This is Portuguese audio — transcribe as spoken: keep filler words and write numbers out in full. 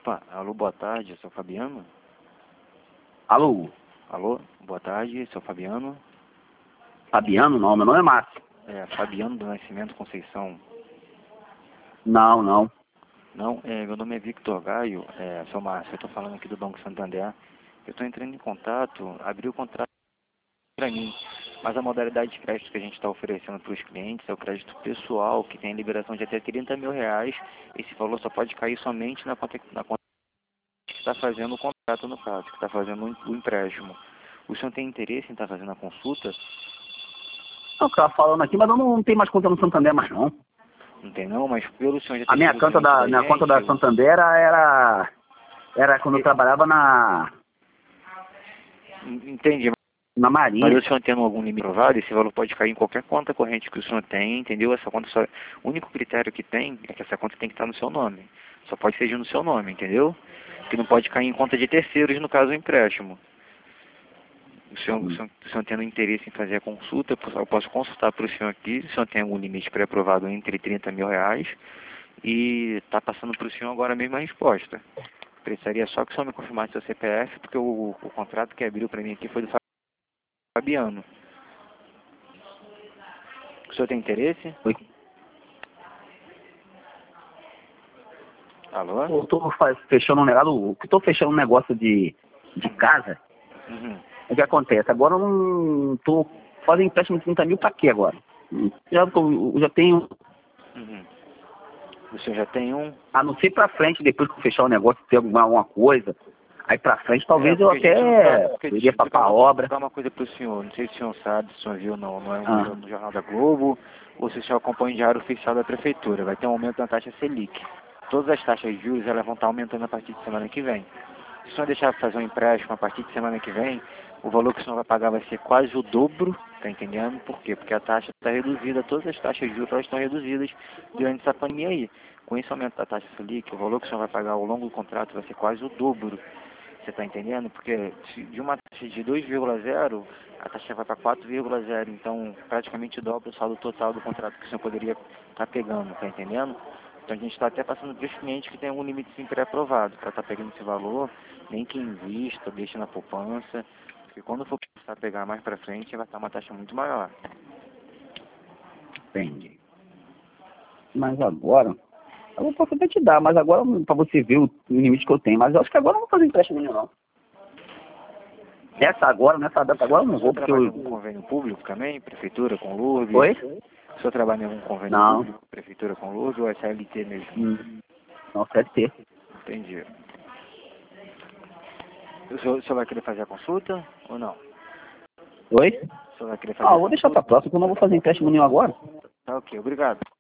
Opa, alô, boa tarde, sou Fabiano. Alô? Alô, boa tarde, sou Fabiano. Fabiano? Não, meu nome é Márcio. É, Fabiano do Nascimento Conceição. Não, não. Não, é, meu nome é Victor Gaio, é, sou Márcio, eu estou falando aqui do Banco Santander. Eu estou entrando em contato, abri o contrato para mim, mas a modalidade de crédito que a gente está oferecendo para os clientes é o crédito pessoal, que tem liberação de até trinta mil reais. Esse valor só pode cair somente na conta, na conta que está fazendo o contrato, no caso, que está fazendo o empréstimo. O senhor tem interesse em estar fazendo a consulta? Eu estava falando aqui, mas eu não tenho mais conta no Santander mais não. Não tem não, mas pelo senhor já A ter minha sido conta cliente da, da minha conta da gente, Santander era, era quando eu trabalhava na, entendi. na Mas Marinha. o senhor tendo algum limite provado, esse valor pode cair em qualquer conta corrente que o senhor tem, entendeu? Essa conta só, o único critério que tem é que essa conta tem que estar no seu nome. Só pode ser no seu nome, entendeu? Que não pode cair em conta de terceiros, no caso, o empréstimo. O senhor, o, senhor, o senhor tendo interesse em fazer a consulta, eu posso consultar para o senhor aqui, se o senhor tem algum limite pré-aprovado entre trinta mil reais, e está passando para o senhor agora mesmo a resposta. Precisaria só que o senhor me confirmasse seu C P F, porque o, o contrato que abriu para mim aqui foi do Fabiano. O senhor tem interesse? Oi. Alô? Eu tô fa- fechando um negócio, eu tô fechando um negócio de, de casa. Uhum. O que acontece? Agora eu não tô fazendo empréstimo de trinta mil pra quê agora? Já, tô- eu já tenho, Uhum. O senhor já tem um? a não ser pra frente, depois que eu fechar o negócio, ter alguma, alguma coisa. Aí pra frente talvez É, eu porque a gente não sabe, até porque deixa iria eu pra, explicar pra uma, obra. explicar uma coisa para o senhor. Não sei se o senhor sabe, se o senhor viu no, no, Ah, no, no Jornal da Globo, ou se o senhor acompanha o Diário Oficial da Prefeitura. Vai ter um aumento da taxa Selic. Todas as taxas de juros elas vão estar aumentando a partir de semana que vem. Se o senhor deixar de fazer um empréstimo a partir de semana que vem, o valor que o senhor vai pagar vai ser quase o dobro, tá entendendo? Por quê? Porque a taxa está reduzida, todas as taxas de juros elas estão reduzidas durante essa pandemia aí. Com esse aumento da taxa Selic, o valor que o senhor vai pagar ao longo do contrato vai ser quase o dobro. Você está entendendo? Porque se de uma taxa de dois vírgula zero, a taxa vai para quatro vírgula zero, então praticamente dobra o saldo total do contrato que o senhor poderia estar pegando, tá entendendo? Então a gente está até passando para os clientes que tem algum limite sim pré-aprovado, para estar pegando esse valor, nem que invista, deixe na poupança, porque quando for precisar pegar mais para frente, vai estar uma taxa muito maior. entendi. Mas agora, eu posso até te dar, mas agora pra você ver o limite que eu tenho. Mas eu acho que agora eu não vou fazer empréstimo nenhum, não. Nessa agora, nessa data agora eu não O senhor vou, porque trabalha em eu... algum convênio público também? Prefeitura com L U R B? Oi? O senhor trabalha em algum convênio Não. público? Prefeitura com L U R B ou é C L T mesmo? Hum, não, C L T. Entendi. O senhor, o senhor vai querer fazer a consulta ou não? Oi? O senhor vai querer fazer Ah, a eu vou deixar consulta? pra próxima, porque eu não vou fazer empréstimo nenhum agora. Tá ok, obrigado.